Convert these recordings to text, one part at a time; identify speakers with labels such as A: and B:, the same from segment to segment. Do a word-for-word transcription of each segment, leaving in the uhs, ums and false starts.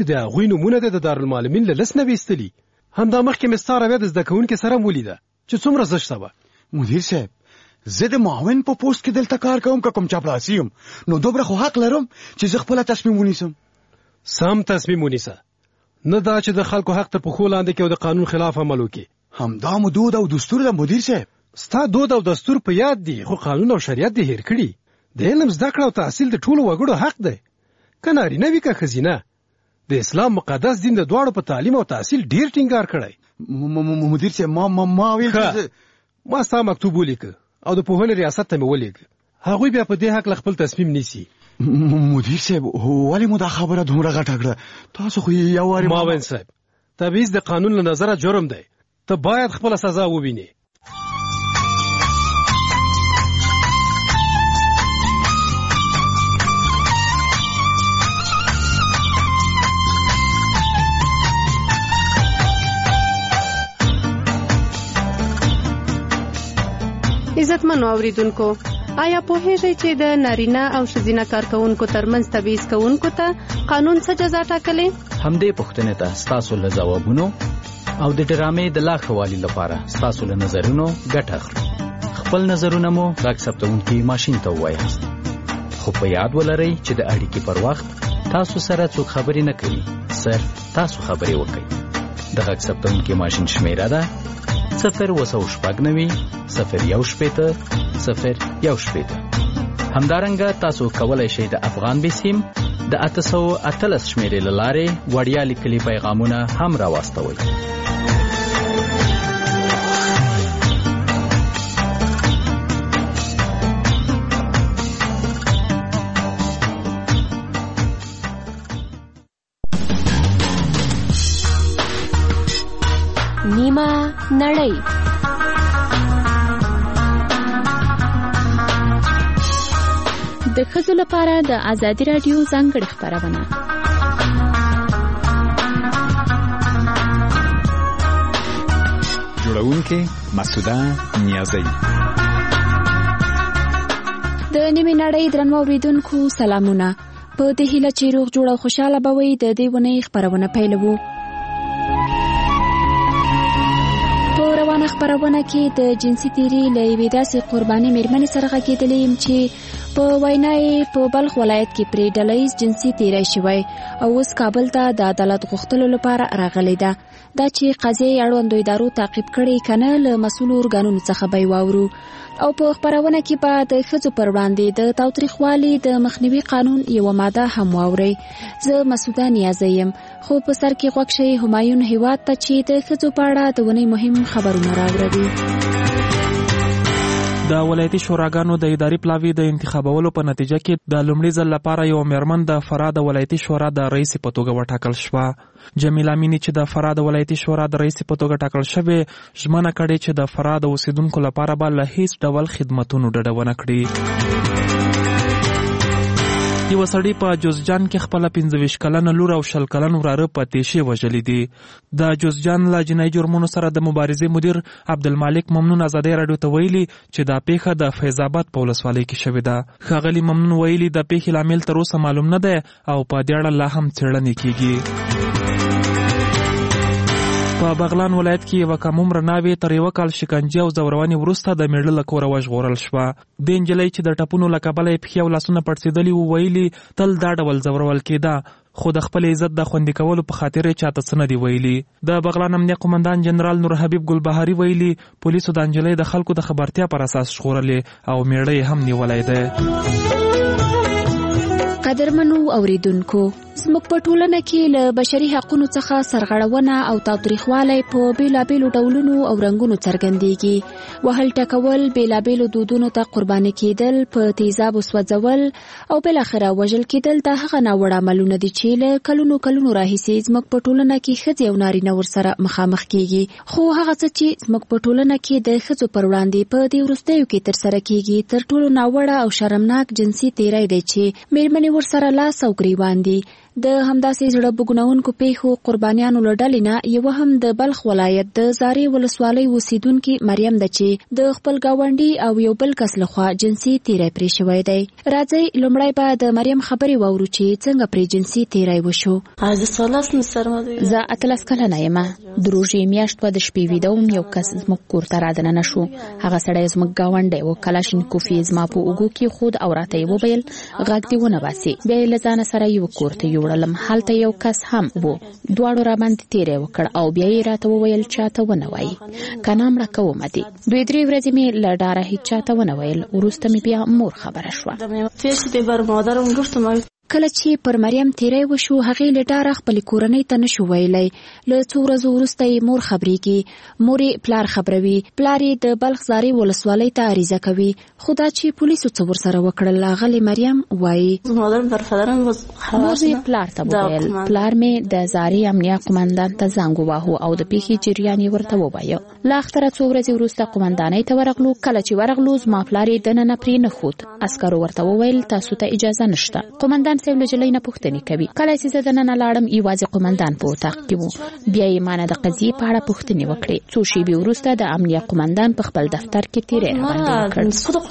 A: چې د هغوی نومونه د دارالمعلمین له لس نه ویستلي. همدا مخکې مې ستا رویه د زده کوونکي سره هم ولیده چې څومره زشته وه.
B: مدیر صاحب، زه د معاون په پوسټ کې دلته کار کوم که کوم چاپلاسي یم، نو دومره خو حق لرم چې زه خپله تصمیم ونیسم.
A: سم تصمیم ونیسه، نه دا چې د خلکو حق تر پښو لاندې کې او د قانون خلاف عمل وکړي.
B: همدا مو دود او دستور ده مدیر صاحب.
A: ستا دود او دستور په یاد دي، خو قانون او شریعت دې هیر کړي. د علم زده کړه او تحصیل د ټولو وګړو حق دی، که نارینه وي که ښځینه. د اسلام مقدس دین د دواړو په تعلیم او تحصیل ډیر ټینګار کړی.
B: مدیر صاحب ما ما ویل
A: ما ستا مکتوب ولیکه او د پوهنې ریاست ته مې ولېږه. هغوی بیا په دې حق خپل تصمیم نیسي.
B: مدیر صاحب ولې مو دا خبره دومره غټه کړه؟ تاسو خو یو وارې
A: معاون صاحب، تبعیض د قانون له نظره جرم دی. ته باید خپله سزا ووینې.
C: عزتمنو اوریدونکو، آیا پوهیږئ چې د نارینه او ښځینه کارکوونکو ترمنځ تبعیض کوونکو ته قانون څه جزا ټاکلې؟
D: همدې پوښتنې ته ستاسو له ځوابونو او د ډرامې د لا ښه والي لپاره ستاسو له نظرونو ګټه اخلو. خپل نظرونه مو غږ ثبتونکي ماشین ته ووایاست، خو په یاد ولرئ چې د اړیکې پر وخت تاسو سره څوک خبرې نه کوي، صرف تاسو خبرې وکړئ. د غږ ثبتونکي ماشین شمیره ده صفر وسو شپږ نوي صفر یو شپېته صفر یو شپېته. همدارنګه تاسو کولی شئ د افغان بیسیم د اته سوه اتلس شمیرې له لارې وړیا لیکلي پیغامونه هم راواستوئ.
E: نیمه نړۍ. د ښځو لپاره د ازادي راډیو ځانګړې خپرونه.
F: جوړونکې مسعوده نیازی.
E: د نیمه نړۍ درنو اوریدونکو سلامونه. په دې هیله چې روغ جوړ او خوشاله به وئ، د دې ونې خپرونه پیلوو. خپرونه کې د جنسي تیري له یوې داسې قرباني مېرمنې سره غږېدلې یم چې په وینا یې په بلخ ولایت کې پرې ډله ییز جنسي تیری شوی او اوس کابل ته د عدالت غوښتلو لپاره راغلې ده. دا چې قضیه یې اړوندو ادارو تعقیب کړې که نه، له مسؤلو ارګانونو څخه به یې واورو. او په خپرونه کې به د ښځو پر وړاندې د تاوتریخوالي د مخنیوي قانون یوه ماده هم واورئ. زه مسعوده نیازی یم، خو په سر کې غوږ شئ همایون هیواد ته چې د ښځو په اړه د ونې مهم خبرونه راوړي.
G: د ولایتي شوراګانو د اداري پلاوي د انتخابولو په نتیجه کې د لومړي ځل لپاره یو میرمن د فراه د ولایتي شورا د رئیس په توګه وټاکل شوه. جمیله امینی چې د فراه د ولایتي شورا د رئیس په توګه ټاکل شوې، ژمنه کړې چې د فراه د اوسیدونکو لپاره به له هیڅ ډول خدمتونو ډډه ونه کړي. یو سړی په جوزجان کې خپل پنځه ویشت کلنه لور او شل کلن وراره په تیشې وژلي دي. د جوزجان له جنایي جرمونو سره د مبارزې مدیر عبدالمالک ممنون ازادي راډیو ته ویلي چې دا پیښه د فیض آباد په ولسوالۍ کې شوې ده. ښاغلي ممنون ویلي د پیښې لامل تر اوسه معلوم نه دی او په دې اړه لا هم څېړنې کیږي. په بغلان ولایت کې یوه کم عمره ناوې تر یوه کال شکنجې او ځورونې وروسته د میړه له کوره وژغورل شوه. دې نجلۍ چې د ټپونو له کبله یې پښې او لاسونه پړسېدلي وو، ویلي تل دا ډول ځورول کېده، خو د خپل عزت د خوندي کولو په خاطر یې چاته څه نه دي ویلي. د بغلان امنیه قومندان جنرال نور حبیب ګلبهاري ویلي پولیسو د نجلۍ د خلکو د خبرتیا پر اساس ژغورلې او میړه یې هم نیولی دی.
E: قدرمنو اوریدونکو، زموږ په ټولنه کې له بشري حقونو څخه سرغړونه او تاوتریخوالی په بیلابیلو ډولونو او رنګونو څرګندېږي. وهل ټکول، بیلابیلو دودونو ته قرباني کېدل، په تیزابو سوځول او بالاخره وژل کېدل د هغه ناوړه عملونه دي چې له کلونو کلونو راهیسې زموږ په ټولنه کې ښځې او نارینه ورسره مخامخ کېږي. خو هغه څه چې زموږ په ټولنه کې د ښځو پر وړاندې په دې وروستیو کې ترسره کېږي، تر ټولو ناوړه او شرمناک جنسي تیری دی چې مېرمنې ورسره لاس او ګریوان دي. د همداسې زړه بوږنونکو پیښو قربانیانو له ډلې نه یوه هم د بلخ ولایت د زارې ولسوالۍ اوسیدونکي مریم ده چې د خپل ګاونډي او یو بل کس لخوا جنسي تیری پرې شوی دی. راځئ لومړی به د مریم خبرې واورو چې څنګه پرې جنسي تیری وشو. زه اتلس کلنه یم. د روژې میاشت وه، د شپې ویده وم، یو کس زموږ کور ته رادننه شو. هغه سړی زموږ ګاونډی و. کلاشینکوف یې زما په اوږو کېښود او راته یې وویل غږ دې ونه باسي. بیا یې له ځانه سره یو کور ته یوړلم. هلته یو کس هم و. دواړو راباندې تیری وکړ او بیا یې راته وویل چاته ونه وایي، که نه مړه کومه دې. دوی درې ورځې مې له ډاره هېڅ چاته ونه ویل. وروسته مې بیا مور خبره شوه. کله چې پر مریم تیری وشو، هغې له ډاره خپلې کورنۍ ته نشو ویلی. له څو ورځو وروسته یې مور خبرېږي، مور یې پلار خبروي، پلار یې د بلخ زارې ولسوالۍ ته عریضه کوي. خو دا چې پولیسو څه ورسره وکړل، هغلې مریم وایي مور یې پلار ته وویل. پلار مې د زارې امنیه قمندان ته زنګ وواهه او د پیښې جریان یې ورته ووایه. له اختره څو ورځې وروسته قمندانۍ ته ورغلو. کله چې ورغلو زما پلار یې دننه پرې نه ښود. عسکرو ورته وویل تاسو ته اجازه نشته. قمندان صاحب له جلۍ نه پوښتنې کوي. کله چې زه دننه لاړم یوازې قمندان په اتاق کې و. بیا یې مانه د قضیې په اړه پوښتنې وکړې. څو شېبې وروسته د امنیه قمندان په خپل دفتر کې تیری راباندې وکړ.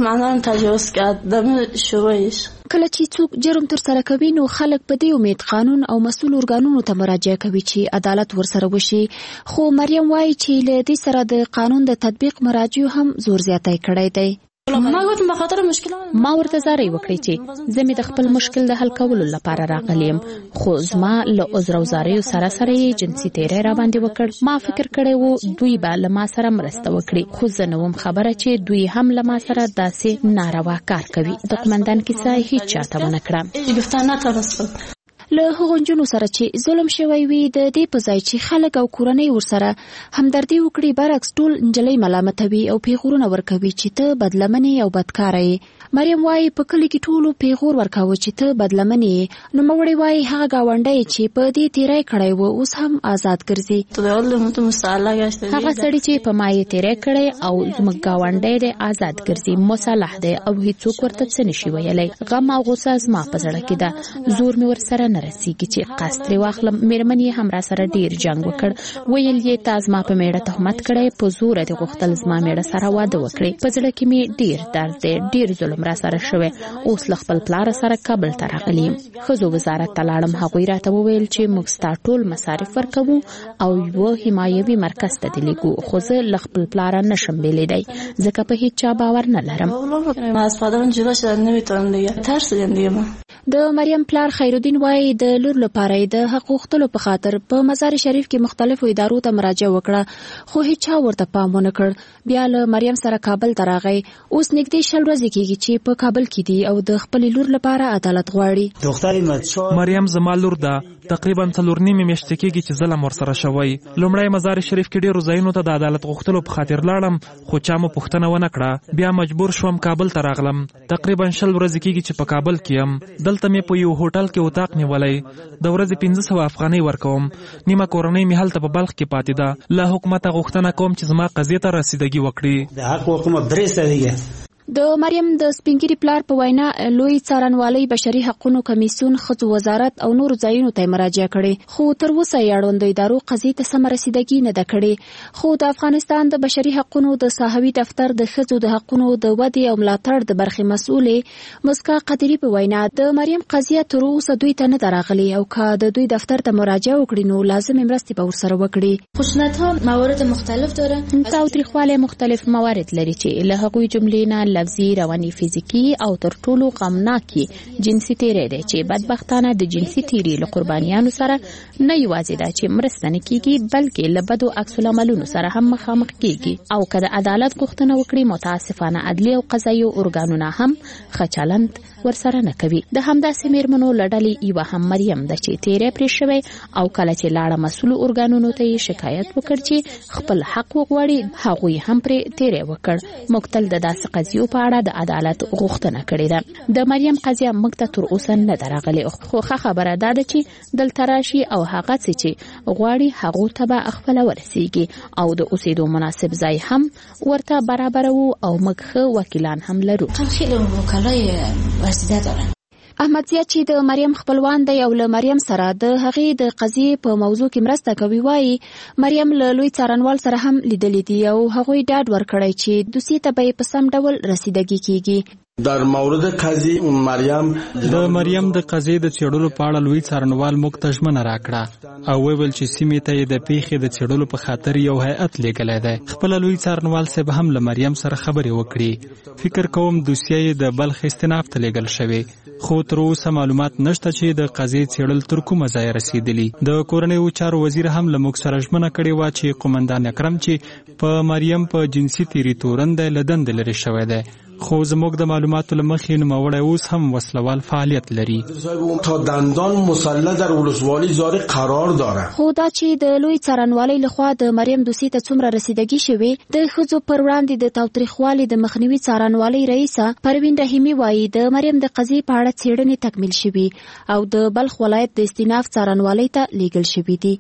E: کله چې څوک جرم ترسره کوي نو خلک په دې امید قانون او مسؤل ارګانونو ته مراجعه کوي چې عدالت ورسره وشي. خو مریم وایي چې له دې سره د قانون د تطبیق مراجعو هم زور زیاتی کړی دی. ما ورته زارۍ وکړې چې زه مې د خپل مشکل د حل کولو لپاره راغلی یم، خو زما له عذر او زاریو سره سره یې جنسي تیری راباندې وکړ. ما فکر کړی و دوی به له ما سره مرسته وکړي، خو زه نه وم خبره چې دوی هم له ما سره داسې ناروا کار کوي. د قمندان کیسه هیڅ چاته ونه کړه. له هغو نجونو سره چې ظلم شوی وي، د دې په ځای چې خلک او کورنۍ ورسره همدردي وکړي، برعکس ټول نجلۍ ملامتوي او پیغورونه ورکوي چې ته بدلمنې او بدکاره یې. مریم وایي په کلي کې ټولو پیغور ورکاوه چې ته بدلمنې یې. نوموړې وایي هغه ګاونډی چې په دې تیری کړی و اوس هم آزاد ګرځي. هغه سړی چې په ما یې تیری کړی او زموږ ګاونډی دی آزاد ګرځي، مصالح دی او هیڅوک ورته څه نشي ویلی. غم او غوسه زما په زړه کې ده. زور مې ورسره نه رسیږي چې قصد ترې واخلم. مېرمن یې هم را سره ډیر جنګ وکړ. ویل یې تا زما په میړه تهمت کړی، په زوره دې غوښتل زما میړه سره واده وکړي. په زړه کې مې ډیر درد دی، ډیر ظلم را سره شوی. اوس له خپل پلار سره کابل ته راغلی یم. ښځو وزارت ته لاړم. هغوی راته وویل چې موږ ستا ټول مصارف ورکوو او یوه حمایوي مرکز ته دې لیږو، خو زه له خپل پلاره نشم بېلېدی ځکه په هیڅ چا باور نه لرم. د مریم پلار خیرالدین وایي د لور لپاره د حق غوښتلو په خاطر په مزار شریف کې مختلفو ادارو ته مراجعه وکړه، خو هیڅ چا ورته پام ونه کړ. بیا له مریم سره کابل ته راغی. اوس نږدې شل ورځې کېږي چې په کابل کې دی او د خپلې لور لپاره عدالت غواړي.
G: مریم زما لور ده. تقریبا څلور نیمې میاشتې کېږي چې ظلم ورسره شوی. لومړی مزار شریف کې ډېرو ځایونو ته د عدالت غوښتلو په خاطر لاړم، خو چا مو پوښتنه ونه کړه. بیا مجبور شوم کابل ته راغلم. تقریبا شل ورځې کېږي چې په کابل کې یم. دلته مې په یو هوټل کې اتاق نیولی. د ورځې پنځه سوه افغانۍ ورکوم. نیمه کورنۍ مې هلته په بلخ کې پاتې ده. له حکومته غوښتنه کوم چې زما قضیې ته رسیدګي وکړي.
E: د مریم د سپینګیري پلار په وینا لوی څارنوالۍ بشري حقوقو کمیسیون ښځو وزارت او نورو ځایونو ته مراجعه کړې، خو تر اوسه یې اړوندو ادارو قضیې ته سمه رسیدګي نه ده کړې. خو د افغانستان د بشري حقوقو د ساحوي دفتر د ښځو د حقوقو د ودې او ملاتړ د برخې مسؤلې مسکا قدري په وینا د مریم قضیه تر اوسه دوی ته نه ده راغلې او که د دوی دفتر ته مراجعه وکړي نو لازمې مرستې به ورسره وکړي.
H: خشونت‌ها موارد مختلف داره.
E: تاوتریخوالی مختلف موارد لري چې له هغوی جملې نه لفظي، رواني، فزیکي او تر ټولو غمناکي جنسي تیری دی چې بدبختانه د جنسي تیری له قربانیانو سره نه یوازې ده چې مرسته نه کیږي بلکې له بدو عکس العملونو سره هم مخامخ کیږي. او که د عدالت غوښتنه وکړي متاسفانه عدلي او قضایي ارګانونه هم ښه چلند ورسره نه کوي. د همداسې میرمنو له ډلې یوه هم مریم ده چې تیری پرې شوی او کله چې لاړه مسؤلو ارګانونو ته یې شکایت وکړ چې خپل حق وغواړي هغوی هم پرې تیری وکړ. موږ تل د داسې قضیو په اړه د عدالت غوښتنه کړې ده. د مریم قضیه موږ ته تر اوسه نه ده راغلې، خو ښه خبره دا ده چې دلته راشي او هغه څه چې غواړي هغو ته به خپله ورسیږي او د اوسېدو مناسب ځای هم ورته برابروو او موږ ښه وکیلان هم لرو. احمدزیات چې د مریم خپلوان دی او له مریم سره د هغې د قضیې په موضوع کې مرسته کوي وایي مریم له لوی څارنوال سره هم لیدلی دي او هغوی ډاډ ورکړی چې دوسیې ته به یې په سم ډول رسیدګي کیږي.
I: در مورد قضیه مریم
D: د مریم د قضیې د څېړلو په اړه لوی څارنوال موږ ته ژمنه راکړه او وویل چې سیمې ته یې د پیښې د څېړلو په خاطر یو هیئت لیږلی دی. خپله لوی څارنوال صاحب هم له مریم سره خبرې وکړي. فکر کوم دوسیه یې د بلخ استیناف ته لیږل شوې، خو تر اوسه معلومات نشته چې د قضیې څېړل تر کومه ځایه رسیدلي. د کورنیو چارو وزیر هم له موږ سره ژمنه کړې وه چې قومندان اکرم چې په مریم په جنسي تیري تورن دی له دندې لرې شوی دی، خو زموږ د معلوماتو له مخې نوموړی اوس هم وسلوال فعالیت لري.
I: تا دندان مسلح در ولسوالی زار قرار داره.
E: خو دا چې د لوی څارنوالۍ لخوا د مریم دوسیې ته څومره رسیدګي شوې، د ښځو پر وړاندې د تاوتریخوالي د مخنیوي څارنوالۍ رئیسه پروین رحیمي وایي د مریم د قضیې په اړه څېړنې تکمیل شوي او د بلخ ولایت د استیناف څارنوالۍ ته لیږل شوي دي.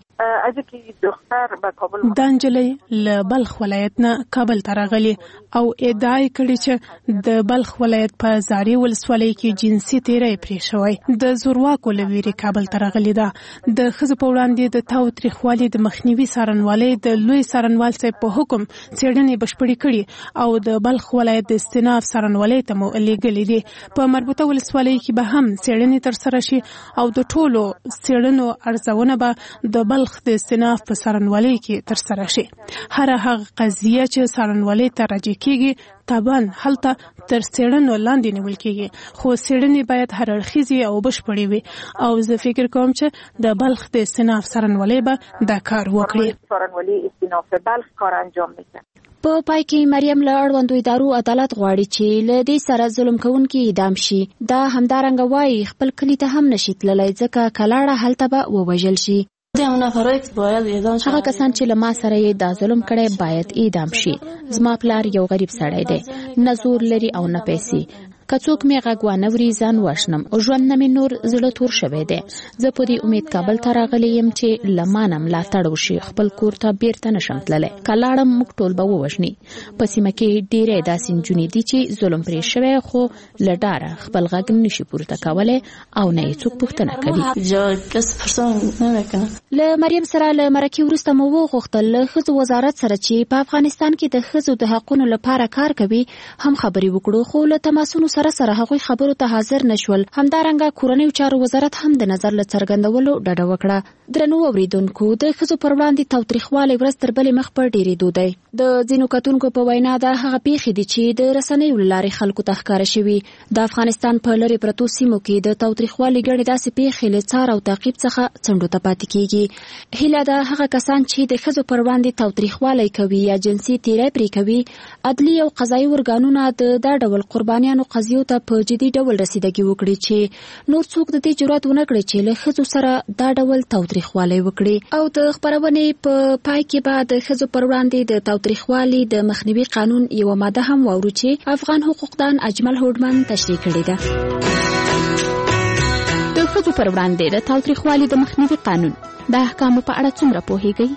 C: دا نجلۍ له بلخ ولایت نه کابل ته راغلي او ادعا یې کړې چې د بلخ ولایت په زاري ولسوالۍ کې جنسي تیری پرې شوی. د زورواکو له ویرې کابل ته راغلې ده. د ښځو په وړاندې د تاوتریخوالي د مخنیوي څارنوالۍ د لوی څارنوال صاحب په حکم څېړنې بشپړې کړي او د بلخ ولایت د استیناف څارنوالۍ ته مو لیږلې دي. په مربوطه ولسوالۍ کې به هم څېړنې ترسره شي او د ټولو څېړنو ارزونه به د بلخ د استیناف په څارنوالۍ کې ترسره شي. هر هغه قضیه چې څارنوالۍ ته راجع کیږي طبعا هلته تر څېړنو لاندې نیول کیږي، خو څېړنې باید هر اړخیزې او بشپړې وي او زه فکر کوم چې د بلخ د استیناف څارنوالۍ به دا کار وکړي. په پای کې مریم له اړوندو ادارو عدالت غواړي چې له دې سره ظلم کوونکي اعدام شي. دا همدارنګه وایي خپل کلي ته هم نشي تللی ځکه کلاړه هلته به ووژل شي. هغه کسان چې له ما سره یې دا ظلم کړی باید اعدام شي. زما پلار یو غریب سړی دی، نه زور لري او نه پیسې. که څوک مې غږ وانوري ځان وشنم او ژوند نه مې نور زړه تور شوی دی. زه په دې امید کابل ته راغلی یم چې له ما نه ملاتړ وشي، خپل کور ته بیرته نشم تللی. که لاړم موږ ټول به ووژني. په سیمه کې ډېرې داسې نجونې دي چې ظلم پرې شوی خو له ډاره خپل غږ نشي پورته کولی او نه یې څوک پوښتنه کوي. له مریم سره له مرکې وروسته مو وغوښتل له ښځو وزارت سره چې په افغانستان کې د ښځو د حقونو لپاره کار کوي هم خبرې وکړو، خو له تماسونو سره سره هغوی خبرو ته حاضر نشول. همدارنګه کورنیو چارو وزارت هم د نظر له څرګندولو ډډه وکړه. درنو اوریدونکو، د ښځو پر وړاندې تاوتریخوالی ورځ تر بلې مخ په ډېرېدو دی. د ځینو کتونکو په وینا دا هغه پیښې دي چې د رسنیو له لارې خلکو ته ښکاره شوي. د افغانستان په لرې پرتو سیمو کې د تاوتریخوالي ګڼې داسې پیښې له څار او تعقیب څخه څنډو ته پاتې کیږي. هیله ده هغه کسان چې د ښځو پر وړاندې تاوتریخوالی کوي یا جنسي تیری پرې کوي، عدلي او قضایي ارګانونه د دا ډول قربانیانو قضیو ته په جدي ډول رسیدګي وکړي چې نور څوک د دې جرأت ونه کړي چې له ښځو سره دا ډول تاوتریخوالی وکړي. او د خپرونې په پای کې به د ښځو پر وړاندې د تاوتریخوالي د مخنیوي قانون یوه ماده هم واورو چې افغان حقوقدان اجمل هوډمن تشریح کړې ده. د ښځو پر وړاندې د تاوتریخوالي د مخنیوي قانون د احکامو په اړه څومره پوهیږئ؟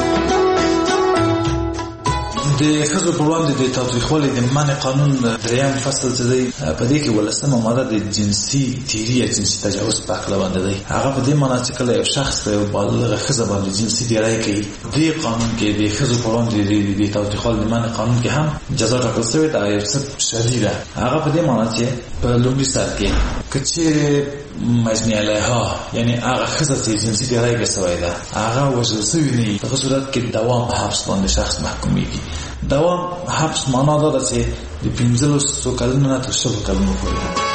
J: د ښځو پر وړاندې د تاوتریخوالي د منع قانون دریم فصل چې دی په دې کې ولسمه ماده د جنسي تیري یا جنسي تجاوز په هکله باندې دی. هغه په دې معنا چې کله یو شخص په یو بالغه ښځه باندې جنسي تیری کوي، دې قانون کې د ښځو پر وړاندې د تاوتریخوالي د منع قانون کې هم جزا ټاکل شوې ده، یو څه شدیده. هغه په دې معنا چې په لومړي سر کې که چیرې مجني علیها یعنې هغه ښځه چې جنسي تیری یې شوی ده هغه وژل شوي نه وي، په هغه صورت کې دوام په حبس باندې شخص محکومیږي. دوام حبس معنا دا ده چې د پنځلسو کلونو نه تر شلو کلونو پورې.